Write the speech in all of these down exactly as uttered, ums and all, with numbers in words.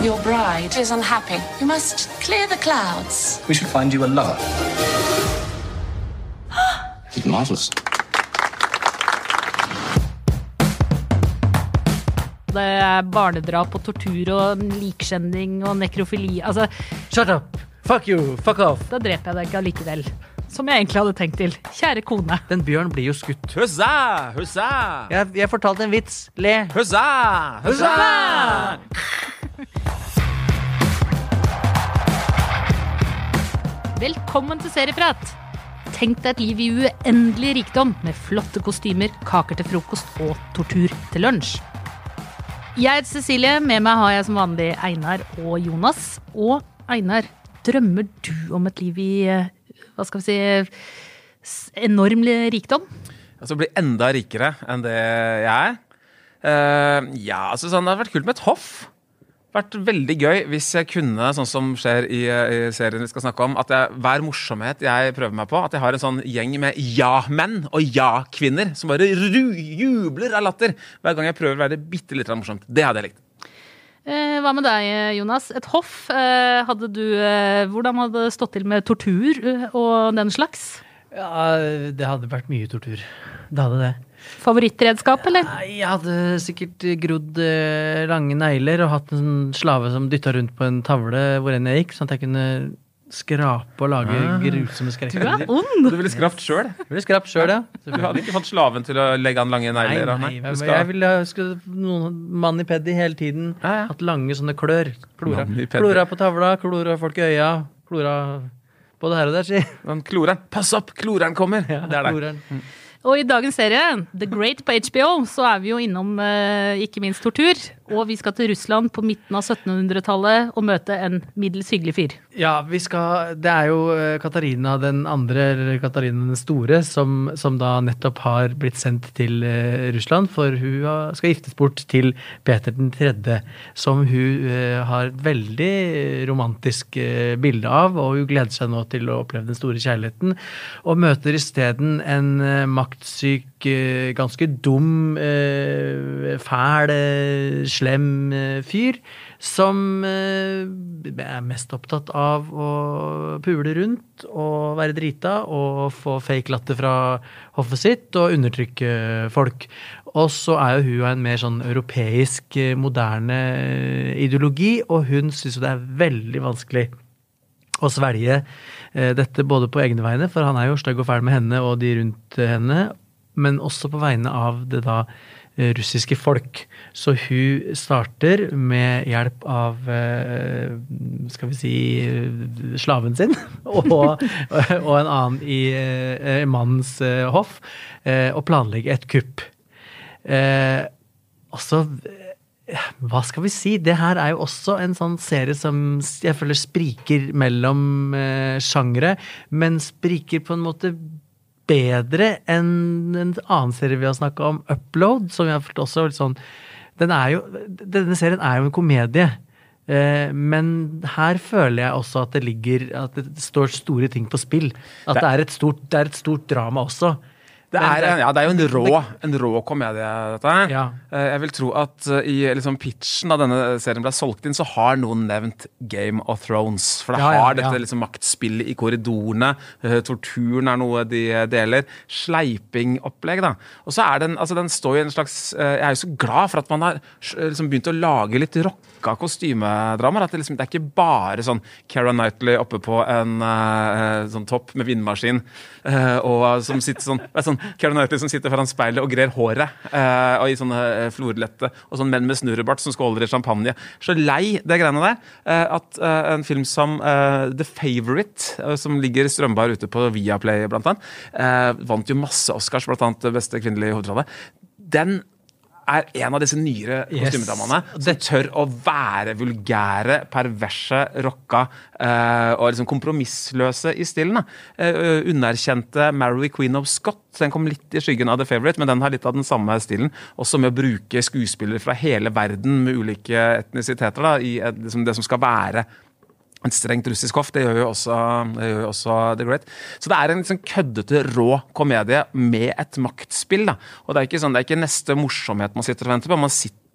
Your bride is unhappy. You must clear the clouds. We should find you a lover. Marvelous. Det er barnedrap og tortur og likskjending og nekrofili. Altså, shut up! Fuck you! Fuck off! Da dreper jeg deg ikke allikevel. Som jeg egentlig hadde tenkt til. Kjære kone. Den bjørn blir jo skutt. Hussa! Hussa! Jeg, jeg fortalte en vits. Le. Hussa! Hussa! Velkommen til Serieprat. Tenk deg et liv i uendelig rikdom med flotte kostymer, kaker til frokost og tortur til lunsj. Jeg heter Cecilie, med meg har jeg som vanlig Einar og Jonas. Og Einar, drømmer du om et liv i, hva skal vi si, enorm rikdom? Altså bli enda rikere enn det jeg er. Uh, ja, altså sånn, det hadde vært kult med et hoff. Vært veldig gøy hvis jeg kunne, sånn som skjer i, i serien vi skal snakke om, at jeg, hver morsomhet jeg prøver meg på, at jeg har en sånn gjeng med ja-menn og ja-kvinner som bare ru- jubler av latter hver gang jeg prøver å være bitte litt morsomt. Det hadde jeg likt. Eh, hva med deg, Jonas? Et hoff, eh, hadde du, eh, hvordan hadde det stått til med tortur eh, og den slags? Ja, det hadde vært mye tortur. Det hadde det. Favorittredskap, eller? Jeg hadde sikkert grodd eh, lange negler og hatt en sånn slave som dyttet rundt på en tavle hvor enn jeg gikk, sånn at jeg kunne skrape og lage ah. grusomme skrekk. Du er ond! Du ville skrapt selv? Jeg ville skrapt selv, ja. Du hadde ikke fått slaven til å legge an lange negler? Nei, nei, nei. Skal... jeg ville huske noen mani-pedi hele tiden. Ja, ja. Hatt lange sånne klør. Klora. Klora på tavla, klora folk i øya, klora både her og der, si. Men kloren, pass opp, kloren kommer! Ja, det er det. Mm. Og i dagens serie, The Great på H B O, så er vi jo innom eh, ikke minst tortur. Og vi skal til Russland på midten av syttenhundretallet og møte en middels hyggelig fyr. Ja, vi skal, det er jo Katarina den andre, eller Katarina den store, som, som da nettopp har blitt sendt til eh, Russland, for hun skal giftes bort til Peter den tredje, som hun eh, har et veldig romantisk eh, bilde av, og hun gleder seg nå til å oppleve den store kjærligheten, og møter i stedet en eh, maktsyk, eh, ganske dum, eh, fæl, eh, slem eh, fyr, som eh, er mest opptatt av å pule rundt og være drita og få fake latter fra hoffet sitt og undertrykke folk. Og så er jo hun en mer sånn europeisk, moderne ideologi, og hun synes jo det er veldig vanskelig å svelge eh, dette både på egne vegne, for han er jo stygg og fæl med henne og de rundt henne, men også på vegne av det da russiske folk. Så hun starter med hjelp av, skal vi si, slaven sin, og, og en annen i mannens hoff, og planlegge et kupp. Og så, hva skal vi si? Det her er jo også en sånn serie som jeg føler spriker mellom sjangre, men spriker på en måte bedre enn en annen serie vi har snakket om, Upload, som jeg har følt også litt sånn, den er jo, denne serien er jo en komedie, eh, men her føler jeg også at det ligger, at det står store ting på spill, at det, det, er, et stort, det er et stort drama også. Det er, ja, det er jo en rå, en rå komedie, dette her. Ja. Jeg vil tro at i liksom, pitchen da denne serien ble solgt inn, så har noen nevnt Game of Thrones. For det ja, har ja, dette ja. Liksom, maktspillet i korridorene, torturen er noe de deler, sleipingopplegg da. Og så er den, altså den står i en slags, jeg er jo så glad for at man har liksom, begynt å lage litt rocka kostymedramer, at det, liksom, det er ikke bare sånn Keira Knightley oppe på en uh, sånn topp med vindmaskin, uh, og som sitter sånn, sånn Keira Knightley som sitter foran speilet og grer håret eh, og i sånne eh, florlette og sånn menn med snurrebart som skåler i champagne. Så lei det greiene der eh, at eh, en film som eh, The Favourite, eh, som ligger strømbar ute på Viaplay blant annet, eh, vant jo masse Oscars, blant annet beste kvinnelige hovedrolle. Den er en av disse nyere kostymedamene yes. som tør å være vulgære, perverse, rocka uh, og liksom kompromissløse i stilen. Uh, underkjente Mary Queen of Scott, den kom litt i skyggen av The Favourite, men den har litt av den samme stilen, også med å bruke skuespillere fra hele verden med ulike etnisiteter da, i uh, liksom det som skal være en strengt russisk hoff, det gjør jo også, det gjør jo også The Great. Så det er en liksom køddete, rå komedie med et maktspill, da. Og det er ikke sånn, det er ikke neste morsomhet man sitter og venter på, man sitter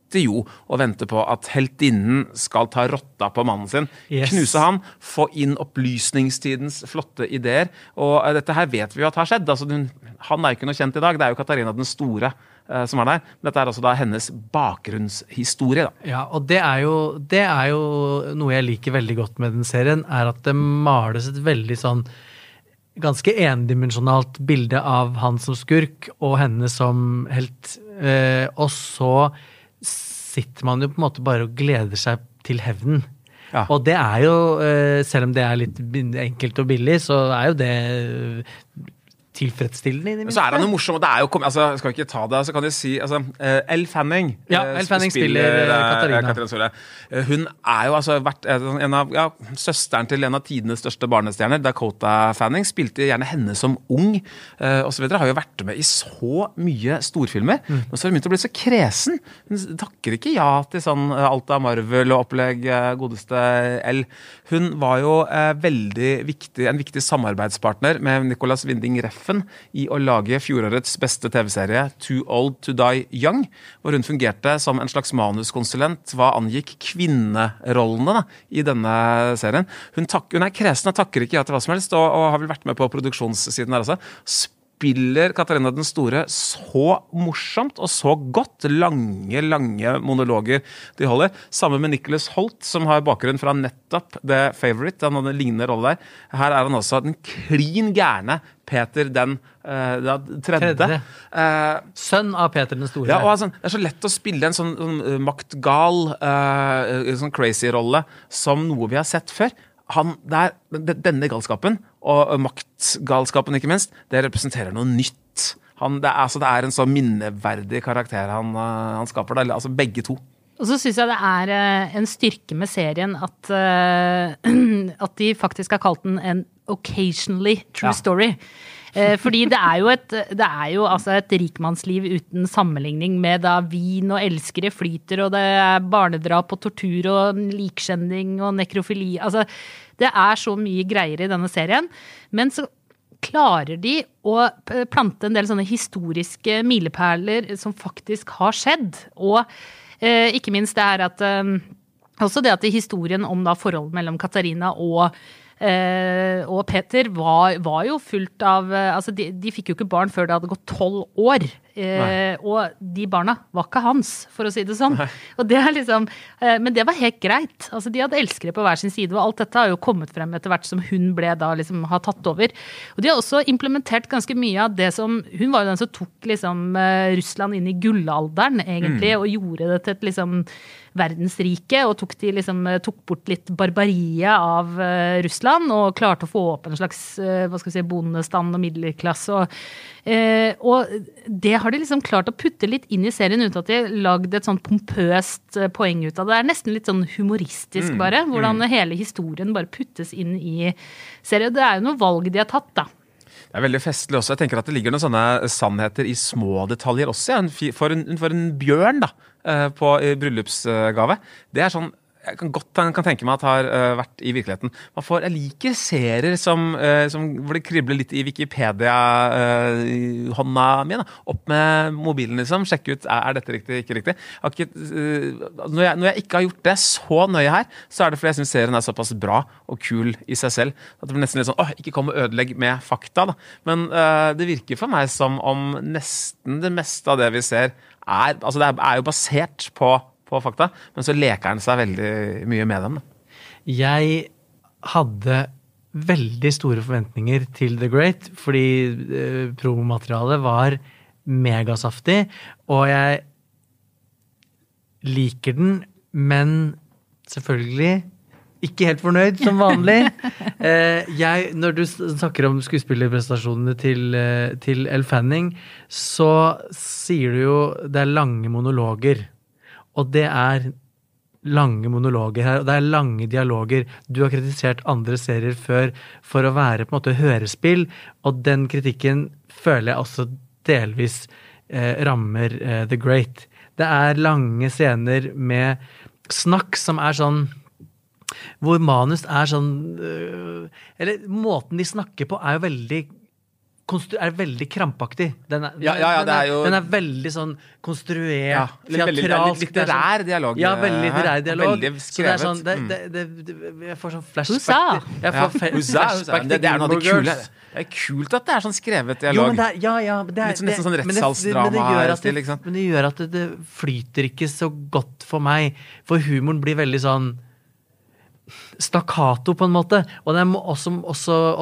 sitter jo og venter på at heltinnen skal ta rotta på mannen sin, yes. knuse han, få inn opplysningstidens flotte ideer, og dette her vet vi jo at har skjedd. Altså, hun, han er jo ikke noe kjent i dag, det er jo Katarina den store uh, som er der. Dette er altså da hennes bakgrunnshistorie. Da. Ja, og det er, jo, det er jo noe jeg liker veldig godt med den serien, er at det males et veldig sånn ganske endimensjonalt bilde av han som skurk og henne som helt. Eh, og så sitter man jo på en måte bare og gleder seg til hevnen. Ja. Og det er jo, eh, selv om det er litt enkelt og billig, så er jo det tilfredsstillende. Men så er han jo morsom, og det er jo, altså, skal vi ikke ta det, så kan jeg si, altså, uh, Elle Fanning, ja, Elle Fanning spiller, spiller uh, Katarina. Katarina uh, hun er jo altså vært en av, ja, søsteren til en av tidenes største barnestjerner, Dakota Fanning, spilte gjerne henne som ung, uh, og så videre, har jo vært med i så mye storfilmer, mm. men så har hun begynt å bli så kresen. Hun takker ikke ja til sånn uh, alt av Marvel og opplegg, uh, godeste Elle. Hun var jo uh, veldig viktig, en viktig samarbeidspartner med Nicolas Winding Refn i å lage fjorårets beste T V-serie Too Old to Die Young, hvor hun fungerte som en slags manuskonsulent hva angikk kvinnerollene da, i denne serien. Hun, tak, hun er kresen og takker ikke ja til hva som helst, og, og har vel vært med på produksjonssiden her også. Spiller Katarina den store så morsomt og så godt, lange, lange monologer de holder, sammen med Nicholas Hoult, som har bakgrunn fra nettopp The Favourite, han hadde en lignende rolle der. Her er han også den klin gærne Peter den uh, tredje. tredje. Uh, Sønn av Peter den store. Ja, og altså, det er så lett å spille en sånn, sånn uh, maktgal, uh, sånn crazy rolle, som noe vi har sett før. Han, der, denne galskapen, og maktgalskapen ikke minst, det representerer noe nytt. Han, det, er, altså, det er en så minneverdig karakter han, uh, han skaper, der, altså begge to. Og så synes jeg det er uh, en styrke med serien at, uh, at de faktisk har kalt den en occasionally true ja. Story. Eh, fordi det er jo et, det er jo altså et rikmannsliv uten sammenligning med da vin og elskere flyter, og det er barnedrap og tortur og likskjending og nekrofili. Altså, det er så mye greier i denne serien. Men så klarer de å plante en del sånne historiske milepæler som faktisk har skjedd. Og eh, ikke minst det er at eh, også det at historien om da forholdet mellom Katarina og Uh, og Peter var, var jo fullt av uh, altså de, de fikk jo ikke barn før det hadde gått tolv år uh, og de barna var ikke hans, for å si det sånn. Nei. Og det er liksom uh, men det var helt greit, altså de hadde elskere på hver sin side, og alt dette har jo kommet frem etter hvert som hun ble da liksom har tatt over, og de har også implementert ganske mye av det som hun var jo den som tok liksom uh, Russland inn i gullalderen egentlig, mm. og gjorde det til et liksom verdensrike, og tok, de liksom, tok bort litt barbariet av uh, Russland, og klarte å få opp en slags uh, hva skal vi si, bondestand og middelklasse. Og, uh, og det har de liksom klart å putte litt inn i serien, uten at de har lagd et sånn pompøst uh, poeng ut av det. Det er nesten litt sånn humoristisk mm. bare, hvordan mm. hele historien bare puttes inn i serien. Det er jo noe valg de har tatt da. Det er veldig festlig også. Jeg tenker at det ligger noen sånne sannheter i små detaljer også. Ja. For, en, for en bjørn da, på bryllupsgave. Det er sånn, jeg kan godt jeg kan tenke meg at har uh, vært i virkeligheten. Man får, jeg liker serier som, uh, som hvor det kribler litt i Wikipedia-hånda uh, mi. Da. Opp med mobilen liksom, sjekke ut, er, er dette riktig, ikke riktig. Ikke, uh, når, jeg, når jeg ikke har gjort det så nøye her, så er det fordi jeg synes serien er såpass bra og kul i seg selv. At det blir nesten litt sånn, åh, ikke kom og ødelegg med fakta. Da. Men uh, det virker for meg som om nesten det meste av det vi ser er, altså det er, er jo basert på på fakta, men så leker han seg veldig mye med dem. Da. Jeg hadde veldig store forventninger til The Great, fordi eh, promomaterialet var megasaftig, og jeg liker den, men selvfølgelig ikke helt fornøyd som vanlig. eh, jeg, når du snakker om skuespillerprestasjonene til, til Elle Fanning, så sier du jo det er lange monologer. Og det er lange monologer her, og det er lange dialoger. Du har kritisert andre serier før for å være på en måte hørespill, og den kritikken føler jeg også delvis eh, rammer eh, The Great. Det er lange scener med snakk som er sånn, hvor manus er sånn, øh, eller måten de snakker på er jo veldig konstru- er veldig krampaktig. Den er, Ja, ja, ja, det er jo- den er veldig sånn konstruert, Ja, litt- veldig- det er litt teatralsk. det er sånn- litterær dialog, Ja, veldig eh, litterær her. dialog. Veldig Så det er skrevet. sånn, det, Mm. det, det, det, jeg får sånn Husa. flashback. til- Jeg Ja, får fe- husa, husa. flashback Det, det er noe av det Gilmore kule. Girls. Det er kult at det er sånn skrevet Jo, dialog. men det er, ja, ja, men det er, Litt sånn- nesten sånn det- men det- rettssalsdrama men det gjør at det- stil, ikke sant? Men det gjør at det, det flyter ikke så godt for meg, for humoren blir veldig sånn stakkato på en måte, og det er også, også,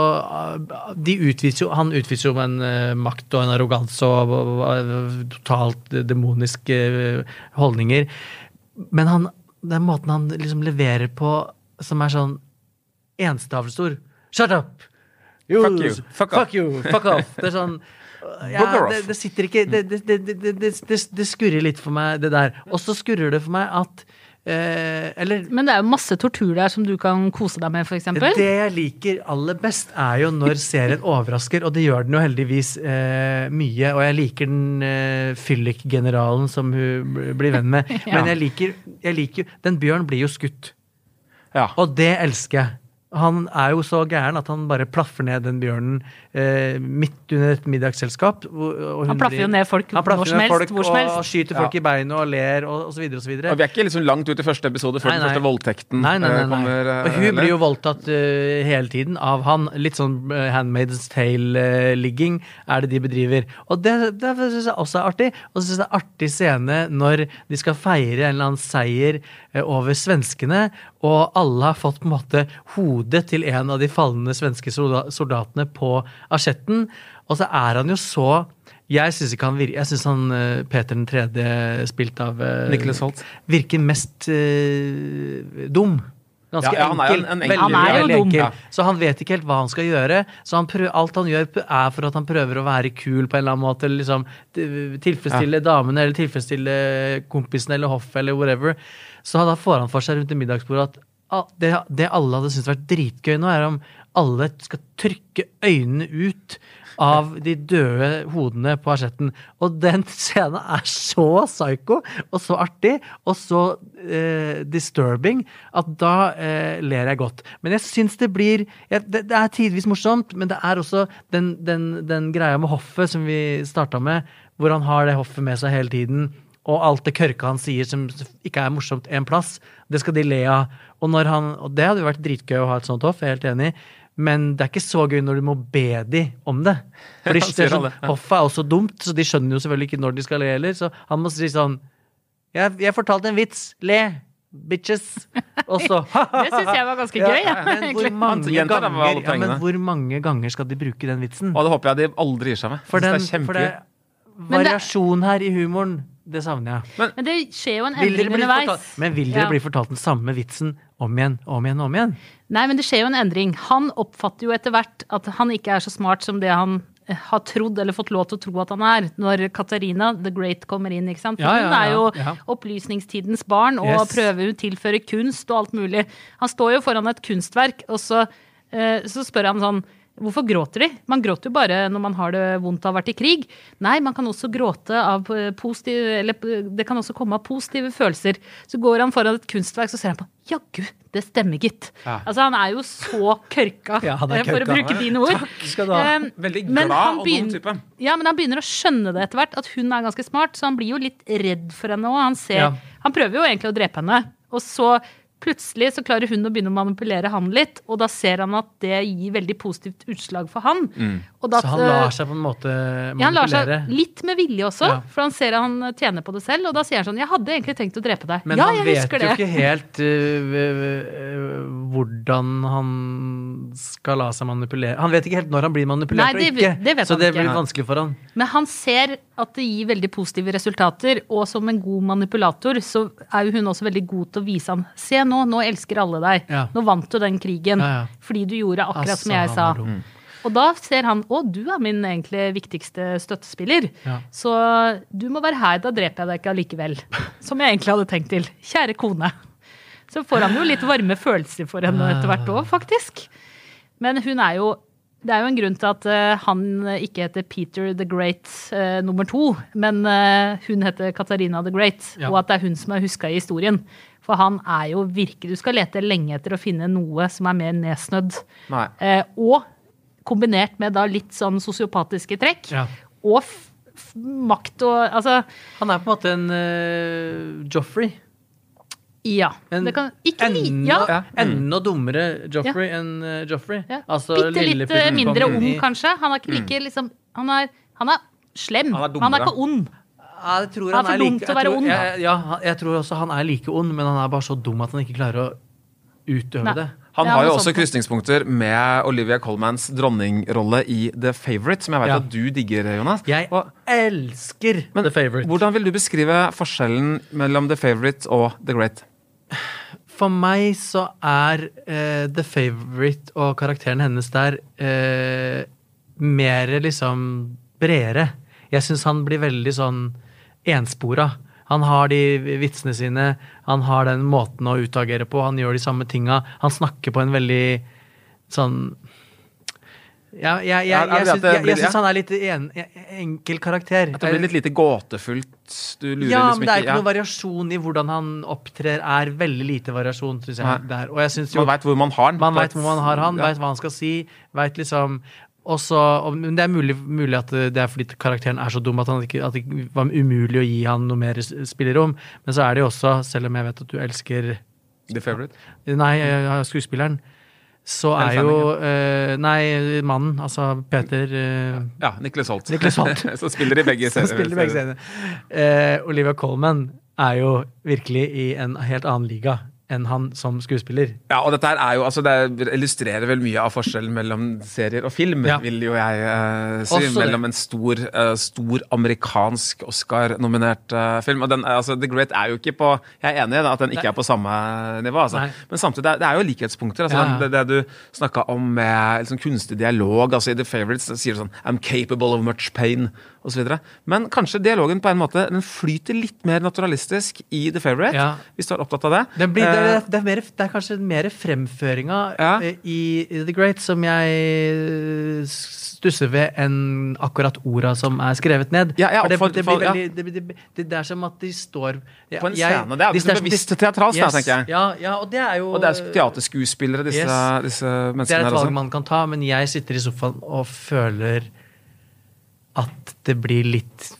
også de utviser jo, han utviser jo en uh, makt og en arroganse og, og, og totalt demoniske uh, holdninger, men han, den måten han liksom leverer på som er sånn enstavelsord, shut up, you, Fuck you, fuck fuck off. you, fuck off, det er sånn ja, Bugger off. det, det sitter ikke det, det, det, det, det, det, det skurrer litt for meg det der, og så skurrer det for meg at Eh, eller Men det er jo masse tortur der som du kan kose deg med, for eksempel. det jeg liker aller best er jo når serien overrasker, og det gjør den jo heldigvis eh, mye, og jeg liker den eh, fyllik-generalen som hun blir venn med, Ja. men jeg liker, jeg liker jo, den Bjørn blir jo skutt, Ja. og det elsker jeg. Han er jo så gæren at han bare plaffer ned den bjørnen eh, midt under et middagsselskap. Og, og hun Han plaffer blir- jo ned folk han plaffer når som ned helst, folk, hvor som helst. Og skyter folk i beinet og ler, og, og så videre og så videre. Og vi er ikke liksom langt ut i første episode før Nei, den nei. første voldtekten Nei, nei, nei, eh, nei. kommer. eh, Og hun heller. blir jo voldtatt uh, hele tiden av han. Litt sånn uh, Handmaid's Tale-ligging er det de bedriver. Og det, det synes jeg også er artig. Og så synes jeg det er artig scene når de skal feire en eller annen seier uh, over svenskene, og alle har fått på en måte hodet til en av de falne svenske solda- soldatene på asjetten. Og så er han jo så Jeg synes ikke han virker Jeg synes han uh, Peter den tredje, spilt av uh, Nicholas Hoult. virker mest uh, dum. Ganske Ja, ja, han er jo enkel. en- en enkel- Veldig, Han er jo veldig dum. enkel. Ja. Så han vet ikke helt hva han skal gjøre. Så han prøver, alt han gjør er for at han prøver å være kul på en eller annen måte. Eller liksom tilfredsstille damene, eller tilfredsstille kompisen eller hoffet, eller whatever. Så da får han for seg rundt i middagsbordet at ah, det, det alle hadde syntes vært dritgøy nå, er om alle skal trykke øynene ut av de døde hodene på asjetten. Og den scenen er så psycho, og så artig, og så eh, disturbing, at da eh, ler jeg godt. Men jeg syns det blir jeg, det, det er tidvis morsomt, men det er også den, den, den greia med hoffet som vi starta med, hvor han har det hoffet med seg hele tiden, og alt det kørka han sier som ikke er morsomt en plass, det skal de le av. Og, når han, og det hadde jo vært dritgøy å ha et sånt hoff, jeg er helt enig, men det er ikke så gøy når du må be de om det. Fordi Han det sier er sånn, alle, ja. hoffet er også dumt, så de skjønner jo selvfølgelig ikke når de skal le heller, så han må si sånn, jeg, jeg fortalte en vits, le, bitches, og så, Det synes jeg var ganske gøy, ja, men, hvor egentlig. mange Han gjentar det med alle ganger, ja, men poengene. hvor mange ganger skal de bruke den vitsen? Og det håper jeg de aldri gir seg med. For, Jeg den, synes det er for det kjempegøy. Men det- variasjon her i humoren, det savner jeg. Men det skjer jo en Vil dere endring bli underveis. fortalt, men vil dere Ja. bli fortalt den samme vitsen om igjen, om igjen, om igjen? Nei, men det skjer jo en endring. Han oppfatter jo etter hvert at han ikke er så smart som det han eh, har trodd eller fått lov til å tro at han er, når Katarina the Great kommer inn, ikke sant? For Ja, ja, hun er jo ja, ja. opplysningstidens barn, og Yes. prøver å tilføre kunst og alt mulig. Han står jo foran et kunstverk, og så, eh, så spør han sånn, hvorfor gråter de? Man gråter jo bare når man har det vondt av å ha vært i krig. Nei, man kan også gråte av eh, positive, eller eh, det kan også komme av positive følelser. Så går han foran et kunstverk, så ser han på, jaggu, det stemmer gitt. Ja. Altså, han er jo så kørka, Ja, han er eh, for å kørka. bruke dine ord. Takk skal du ha. Eh, Veldig men glad han og begyn- dum type. Ja, men han begynner å skjønne det etter hvert, at hun er ganske smart, så han blir jo litt redd for henne også. Han ser, Ja. han prøver jo egentlig å drepe henne, og så plutselig så klarer hun å begynne å manipulere han litt, og da ser han at det gir veldig positivt utslag for han. Og da, Så han lar seg på en måte ja, han lar manipulere. seg litt med vilje også, Ja. for han ser at han tjener på det selv, og da sier han sånn, jeg hadde egentlig tenkt å drepe deg. Men ja, han jeg vet husker jo det. ikke helt uh, hvordan han skal la seg manipulere. Han vet ikke helt når han blir manipulert Nei, det og ikke. vet- det vet så han det ikke. blir vanskelig for han. Men han ser at det gir veldig positive resultater, og som en god manipulator så er jo hun også veldig god til å vise han, se nå, nå elsker alle deg. Ja. Nå vant du den krigen, Ja, ja. fordi du gjorde akkurat Altså, som jeg han sa. er dum. Og da ser han, å, du er min egentlig viktigste støttespiller, Ja. så du må være her, da dreper jeg deg ikke allikevel. Som jeg egentlig hadde tenkt til. Kjære kone. Så får han jo litt varme følelser for henne etter hvert også, faktisk. Men hun er jo, det er jo en grunn til at eh, han ikke heter Peter the Great eh, nummer to, men eh, hun heter Katarina the Great, Ja. og at det er hun som er husket i historien. For han er jo virkelig, du skal lete lenge etter å finne noe som er mer nedsnødd. Nei. Eh, og kombinert med da litt sånn sosiopatiske trekk, Ja. og f f makt og, altså... Han er på en måte en uh, Joffrey. Ja, En det kan ikke like, enda, ja. enda dummere Joffrey enn uh, Joffrey. Ja. Altså, Bitte litt lilleputten eh, mindre kommer ond, inn i- kanskje. Han er ikke like, liksom, han er, han er slem, Han er men han er dummere. ikke ond. Ja, jeg tror Han er han for er dum like, til å jeg være tror, ond. jeg, ja, han- jeg tror også han er like ond, men han er bare så dum at han ikke klarer å utøve Nei. det. Han Ja, har jo noe også sånt. krysningspunkter med Olivia Colmans dronningrolle i The Favourite, som jeg vet Ja. at du digger, Jonas. Jeg Og- elsker Men The Favourite. Hvordan vil du beskrive forskjellen mellom The Favourite og The Great? For meg så er eh, The Favourite og karakteren hennes der eh, mer liksom bredere. Jeg syns han blir veldig sånn enspora. Han har de vitsene sine, han har den måten å utagere på, han gjør de samme tinga. Han snakker på en veldig sånn ja, jeg, jeg, Er- er jeg, det syns, at det jeg, blir- jeg syns ja? han er litt en, enkel karakter. At det blir litt lite gåtefullt? Du lurer Ja, liksom men det er ikke ikke noe variasjon i hvordan han opptrer. Er veldig lite variasjon, synes jeg. Nei. Der. Og jeg synes jo Man veit hvor man har den. man på vet et- hvor man har han, Ja. vet hva han skal si, vet liksom også, og- men det er mulig, mulig at det er fordi karakteren er så dum at, han ikke, at det var umulig å gi han noe mer s- spillerom. Men så er det jo også, selv om jeg vet at du elsker The Favourite. Nei, jeg- skuespilleren, så Eller er jo eh, Nei, mannen, altså Peter eh, Ja, Nicholas Holt. Nicholas Holt. Som spiller i begge som spiller i begge serier. scenene. Eh, Olivia Colman er jo virkelig i en helt annen liga enn han som skuespiller. Ja, og dette her er jo, altså det illustrerer vel mye av forskjellen mellom serier og film, Ja. vil jo jeg eh, si. Også det. Mellom en stor, eh, stor amerikansk Oscar-nominert eh, film. Og den, eh, altså, The Great er jo ikke på Jeg er enig i det, at den ikke Nei. er på samme nivå. Altså. Nei. Men samtidig, det er, det er jo likhetspunkter. Altså, Ja, ja. Det, det du snakka om med liksom, kunstig dialog. Altså, I The Favourites sier du sånn I'm capable of much pain, osv. Men kanskje dialogen på en måte den flyter litt mer naturalistisk i The Favourite, Ja. hvis du er opptatt av det. Det, blir, det, Eh, er, det, er mer, det er kanskje mer fremføringa Ja. eh, i i The Great som jeg stusser ved enn akkurat orda som er skrevet ned. Ja, ja, For det, for- det, for- blir ja. veldig, det, det, det, det er som at de står ja, På en jeg- scene. Det er de- liksom de- bevisst teatralsk, da, Yes. tenker jeg. Ja, ja, og det er jo Og det er teaterskuespillere, disse, Yes. disse Det menneskene er et her valg også. man kan ta, men jeg sitter i sofaen og føler at det blir litt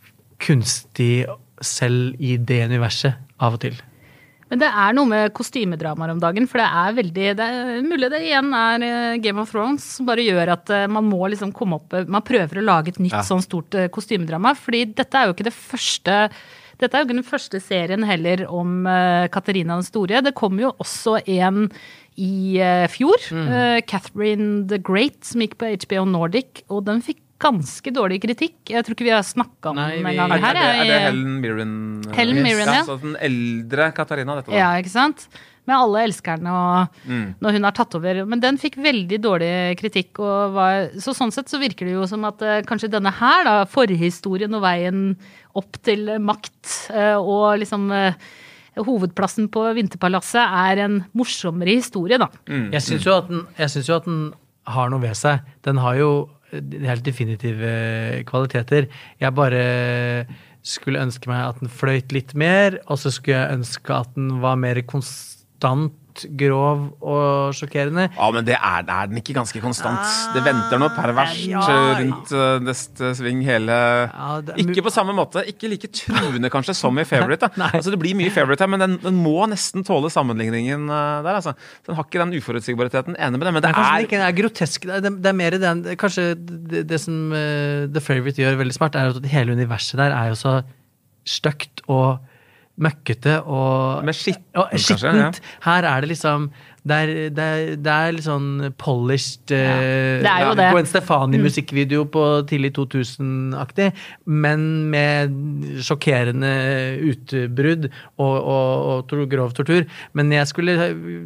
kunstig selv i det universet av og til. Men det er noe med kostymedramaer om dagen, for det er veldig, det er mulig det igjen er eh, Game of Thrones, som bare gjør at eh, man må liksom komme opp, man prøver å lage et nytt Ja. sånn stort eh, kostymedrama, fordi dette er jo ikke det første, dette er jo ikke den første serien heller om eh, Katarina den store. Det kom jo også en i eh, fjor, eh, Catherine the Great, som gikk på H B O Nordic, og den fikk ganske dårlig kritikk. Jeg tror ikke vi har snakket om Nei, den vi- en gang Er, her. er, det, er det jeg- Helen Mirren? eh, Helen Mirren, ja. Så den eldre Katarina, dette da. Ja, ikke sant? Med alle elskerne og Mm. når hun har tatt over. Men den fikk veldig dårlig kritikk. Og var, så sånn sett så virker det jo som at eh, kanskje denne her, da, forhistorien og veien opp til makt eh, og liksom eh, hovedplassen på Vinterpalasset er en morsommere historie, da. Mm. Jeg syns jo, at den- jeg synes jo at den har noe ved seg. Den har jo helt definitive kvaliteter. Jeg bare skulle ønske meg at den fløyt litt mer, og så skulle jeg ønske at den var mer konstant grov og sjokkerende. Ja, men det er, er den ikke ganske konstant. Det venter noe perverst ja. eh, rundt uh, neste sving hele Ja, det er mu- Ikke på samme måte. Ikke like truende kanskje som i Favourite. da. Nei. Altså Det blir mye Favourite her, men den, den må nesten tåle sammenligningen uh, der. altså. Den har ikke den uforutsigbarheten. Enig med det, men det Det er kanskje er ikke den er grotesk. Det er, det er mer den Kanskje det, det som eh, The Favourite gjør veldig smart, er at hele universet der er jo så stygt og møkkete og Med skittent, og kanskje, skittent. Her er det liksom det er, det er, det er litt sånn polished eh, det er jo det. Gwen Stefani-musikkvideo på tidlig to tusen-aktig, men med sjokkerende utbrudd og, og, og to- grov tortur. Men jeg skulle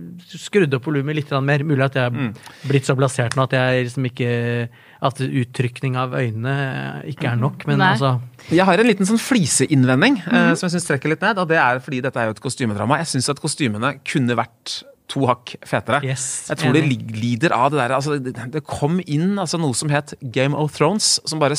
skrudd opp volumet litt mer. Mulig at jeg Mm. er blitt så blasert nå at jeg liksom ikke at uttrykning av øynene ikke er nok, men Nei. altså Jeg har en liten sånn fliseinnvending eh, som jeg synes trekker litt ned, og det er fordi dette er jo et kostymedrama. Jeg synes at kostymene kunne vært to hakk fetere. Yes, jeg tror det enig. lig- lider av det der. Altså, det, det kom inn altså, noe som het Game of Thrones, som bare satte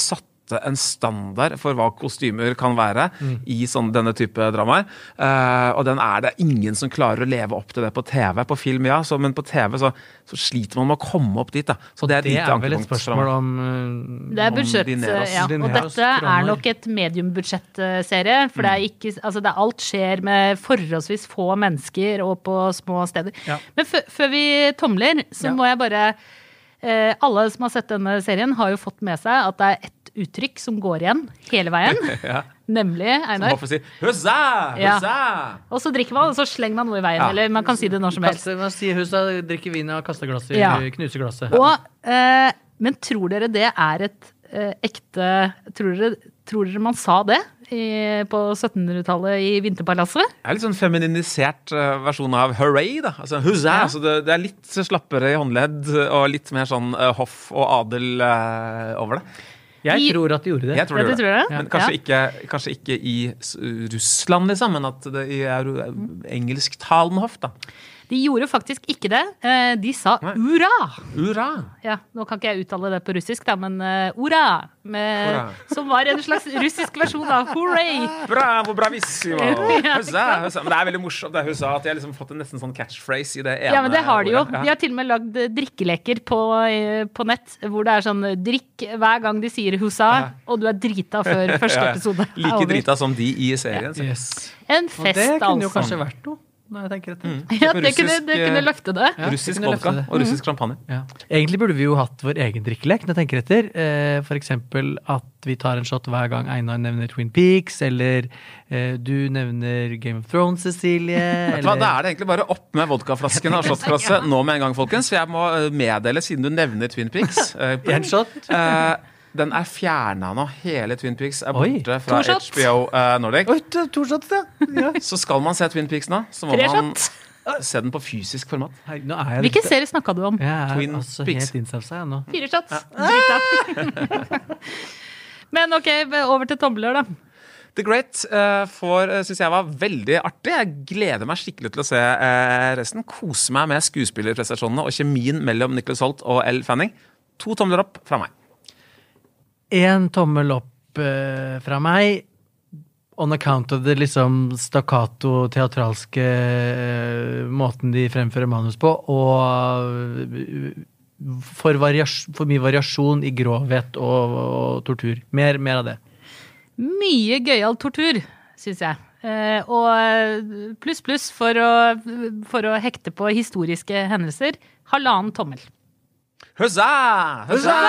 sette en standard for hva kostymer kan være mm. i sånn, denne type dramaer. Uh, og den er det ingen som klarer å leve opp til det på T V. På film, ja, så, men på T V så, så sliter man med å komme opp dit. Da. Så det er, det er vel et spørsmål om uh, Det er budsjett, ja. Og dette er nok et mediumbudsjettserie, for det er ikke, altså det er alt skjer med forholdsvis få mennesker og på små steder. Ja. Men før vi tomler, så ja. må jeg bare eh, alle som har sett denne serien har jo fått med seg at det er et uttrykk som går igjen hele veien. ja. Nemlig, Einar. Som si, hussa, hussa. Ja. Og så drikker man, og så slenger man noe i veien, ja. eller man kan si det når som helst. Man sier hussa, drikker vin og kaster glasset, ja. knuser glasset. Og, eh, men tror dere det er et eh, ekte, tror dere, tror dere man sa det i, på syttenhundretallet i Vinterpalasset? Det er litt sånn femininisert uh, versjon av hooray, da. Altså, hussa, ja. altså det, det er litt slappere i håndledd, og litt mer sånn uh, hoff og adel uh, over det. Jeg tror at de gjorde det. Jeg tror de ja, gjorde det. det. Men kanskje, ja. ikke, kanskje ikke i Russland, liksom, men at det er engelsktalende hoff, da. De gjorde faktisk ikke det. De sa Nei. ura. Ura. Ja, nå kan ikke jeg uttale det på russisk, da, men uh, ura, med, som var en slags russisk versjon av hooray. Bravo, bravissimo. ja, hussa, hussa. Men det er veldig morsomt det hun sa, at de har liksom fått en nesten sånn catchphrase i det ene. Ja, men det har de jo. Ja. De har til og med lagd drikkeleker på, på nett, hvor det er sånn drikk hver gang de sier hussa, ja. og du er drita før første episode. Like drita som de i serien. Ja. Yes. En fest, altså. Og det kunne jo kanskje vært noe. Når jeg tenker etter. Mm. Ja, det kunne, det kunne løfte det. Ja, russisk vodka og russisk champagne. Ja. Egentlig burde vi jo hatt vår egen drikkelek, når jeg tenker etter. Eh, for eksempel at vi tar en shot hver gang Einar nevner Twin Peaks, eller eh, du nevner Game of Thrones, Cecilie. Vet du hva, da er det egentlig bare opp med vodkaflasken av shotglasset nå med en gang, folkens. For jeg må meddele, siden du nevner Twin Peaks. Eh, en shot? Eh, Den er fjernet nå. Hele Twin Peaks er borte Oi, fra H B O uh, Nordic. Oi, to, to shots, ja. ja. Så skal man se Twin Peaks nå, så må Tre man shots. se den på fysisk format. Hei, nå er jeg Hvilken serie snakket du om? Jeg er Twin altså Peaks. helt innsavsa jeg nå. Fire shots. Ja. Men ok, over til tomler da. The Great uh, får, uh, synes jeg var veldig artig. Jeg gleder meg skikkelig til å se uh, resten. Kose meg med skuespillerprestasjonene og kjemien mellom Nicholas Hoult og Elle Fanning. To tomler opp fra meg. En tommel opp eh, fra meg, on account of det liksom stakkato teatralske eh, måten de fremfører manus på, og for, variasjon, for mye variasjon i grovhet og, og tortur. Mer, mer av det. Mye gøyal tortur, synes jeg. Eh, og pluss pluss for å, for å hekte på historiske hendelser. Halvannen tommel. Hussa! Hussa!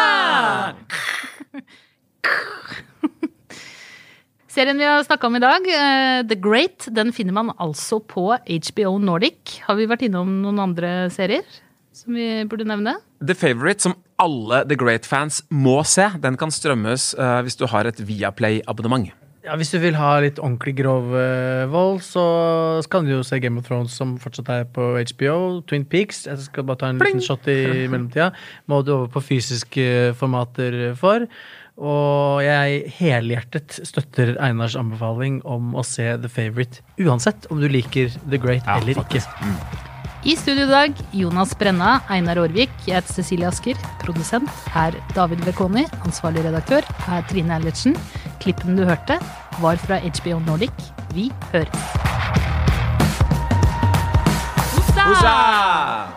Serien vi har snakket om i dag, uh, The Great, den finner man altså på H B O Nordic. Har vi vært innom noen andre serier som vi burde nevne? The Favourite, som alle The Great-fans må se, den kan strømmes uh, hvis du har et Viaplay-abonnement. Ja, hvis du vil ha litt ordentlig grov uh, vold, så kan du jo se Game of Thrones, som fortsatt er på H B O, Twin Peaks. Jeg skal bare ta en Bling! liten shot i mellomtida. Må du over på fysiske formater for. Og jeg helhjertet støtter Einars anbefaling om å se The Favourite, uansett om du liker The Great ja, eller faktisk. ikke. Mm. I studio i dag, Jonas Brenna, Einar Aarvik, jeg heter Cecilie Asker, produsent er David Vekoni, ansvarlig redaktør er Trine Eilertsen. Klippen du hørte var fra H B O Nordic. Vi høres. Hussa! Hussa!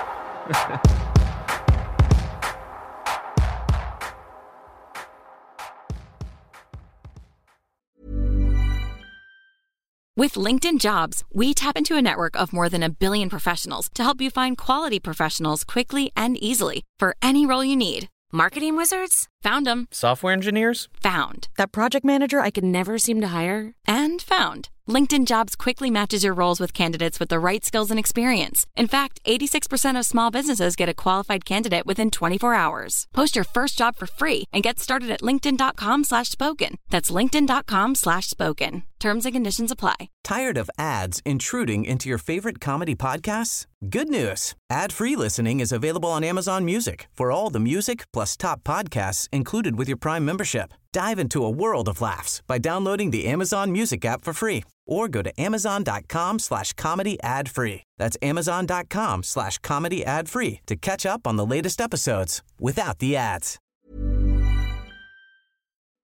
With LinkedIn Jobs, we tap into a network of more than a billion professionals to help you find quality professionals quickly and easily for any role you need. Marketing wizards? Found them. Software engineers? Found. That project manager I could never seem to hire? And found. LinkedIn Jobs quickly matches your roles with candidates with the right skills and experience. In fact, eighty-six percent of small businesses get a qualified candidate within twenty-four hours. Post your first job for free and get started at linkedin.com slash spoken. That's linkedin.com slash spoken. Terms and conditions apply. Tired of ads intruding into your favorite comedy podcasts? Good news. Ad-free listening is available on Amazon Music for all the music plus top podcasts included with your Prime membership. Dive into a world of laughs by downloading the Amazon Music app for free or go to amazon.com slash comedy ad free. That's amazon.com slash comedy ad free to catch up on the latest episodes without the ads.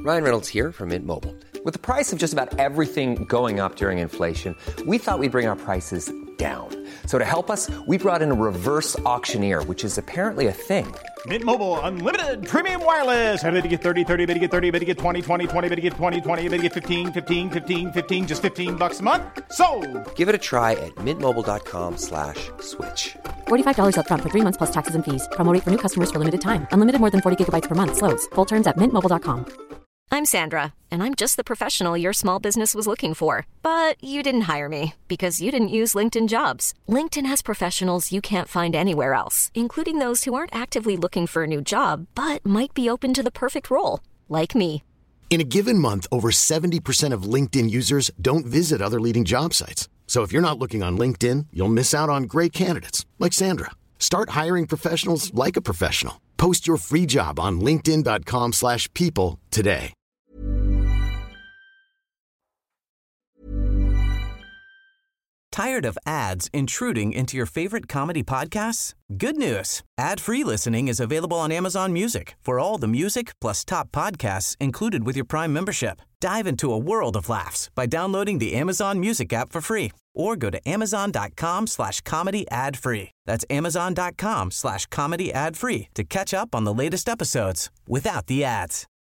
Ryan Reynolds here from Mint Mobile. With the price of just about everything going up during inflation, we thought we'd bring our prices down. So to help us, we brought in a reverse auctioneer, which is apparently a thing. Mint Mobile Unlimited Premium Wireless. How to get thirty, thirty, how to get thirty, how to get twenty, twenty, twenty, how to get twenty, twenty, how to get fifteen, fifteen, fifteen, fifteen, just fifteen bucks a month? Sold! Give it a try at mintmobile.com slash switch. forty-five dollars up front for three months plus taxes and fees. Promo rate for new customers for limited time. Unlimited more than forty gigabytes per month. Slows full terms at mint mobile dot com. I'm Sandra, and I'm just the professional your small business was looking for. But you didn't hire me because you didn't use LinkedIn Jobs. LinkedIn has professionals you can't find anywhere else, including those who aren't actively looking for a new job, but might be open to the perfect role, like me. In a given month, over seventy percent of LinkedIn users don't visit other leading job sites. So if you're not looking on LinkedIn, you'll miss out on great candidates like Sandra. Start hiring professionals like a professional. Post your free job on linkedin.com slash people today. Tired of ads intruding into your favorite comedy podcasts? Good news. Ad-free listening is available on Amazon Music for all the music plus top podcasts included with your Prime membership. Dive into a world of laughs by downloading the Amazon Music app for free or go to amazon.com slash comedy ad free. That's amazon.com slash comedy ad free to catch up on the latest episodes without the ads.